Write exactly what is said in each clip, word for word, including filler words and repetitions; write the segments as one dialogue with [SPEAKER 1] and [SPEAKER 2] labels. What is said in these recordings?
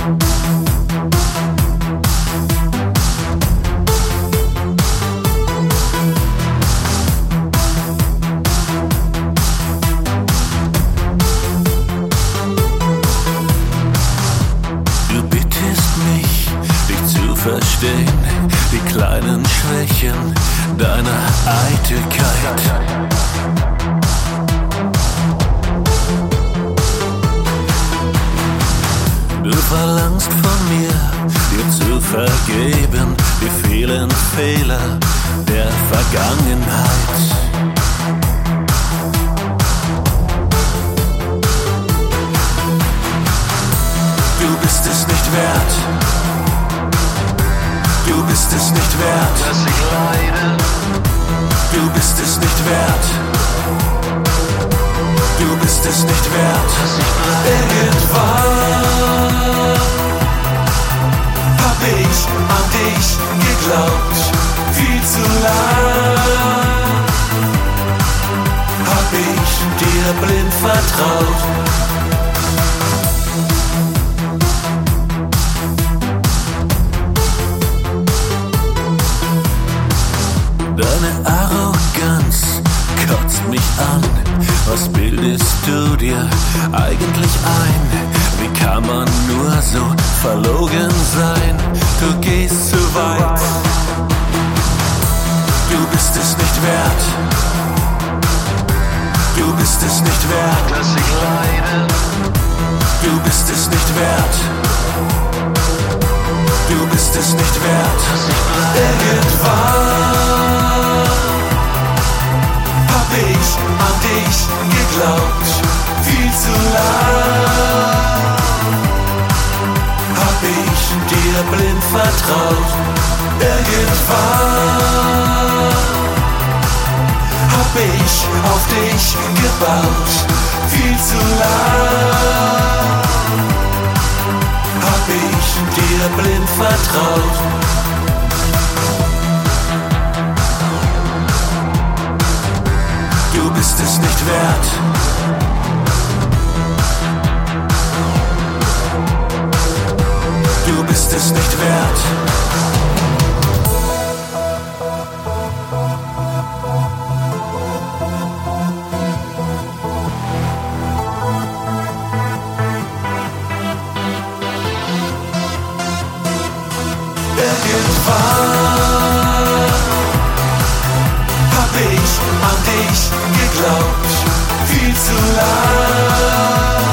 [SPEAKER 1] Verstehen die kleinen Schwächen deiner Eitelkeit. Du verlangst von mir, dir zu vergeben, die vielen Fehler der Vergangenheit. Du bist es nicht wert. Du bist es nicht wert, dass ich leide. Du bist es nicht wert. Du bist es nicht wert, dass ich bleibe. Irgendwann hab ich an dich geglaubt, viel zu lang. Hab ich dir blind vertraut. Deine Arroganz kotzt mich an. Was bildest du dir eigentlich ein? Wie kann man nur so verlogen sein? Du gehst zu weit. Du bist es nicht wert. Du bist es nicht wert, dass ich leide. Du bist es nicht wert. Du bist es nicht wert, dass ich bleibe. Irgendwann hab ich an dich geglaubt, viel zu lang. Hab ich dir blind vertraut. Irgendwann hab ich auf dich gebaut, viel zu lang. Hab ich dir blind vertraut. Du bist es nicht wert. Du bist es nicht wert. Irgendwann hab ich an dich geglaubt, viel zu lang.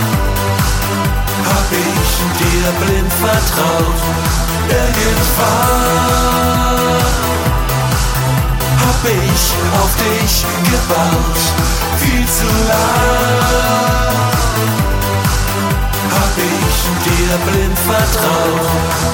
[SPEAKER 1] Hab ich dir blind vertraut. Irgendwann hab ich auf dich gebaut, viel zu lang. Hab ich dir blind vertraut.